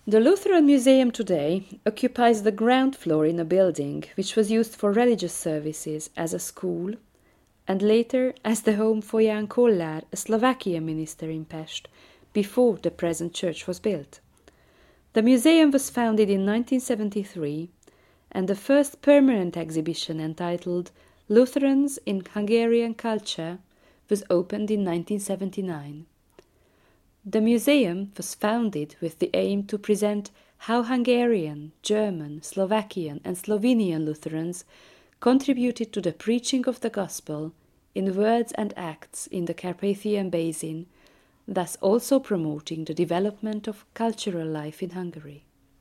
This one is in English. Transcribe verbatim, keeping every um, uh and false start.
The Lutheran Museum today occupies the ground floor in a building which was used for religious services as a school and later as the home for Jan Kollár, a Slovakian minister in Pest, before the present church was built. The museum was founded in nineteen seventy-three, and the first permanent exhibition entitled Lutherans in Hungarian Culture was opened in nineteen seventy-nine. The museum was founded with the aim to present how Hungarian, German, Slovakian and Slovenian Lutherans contributed to the preaching of the gospel in words and acts in the Carpathian Basin, thus also promoting the development of cultural life in Hungary.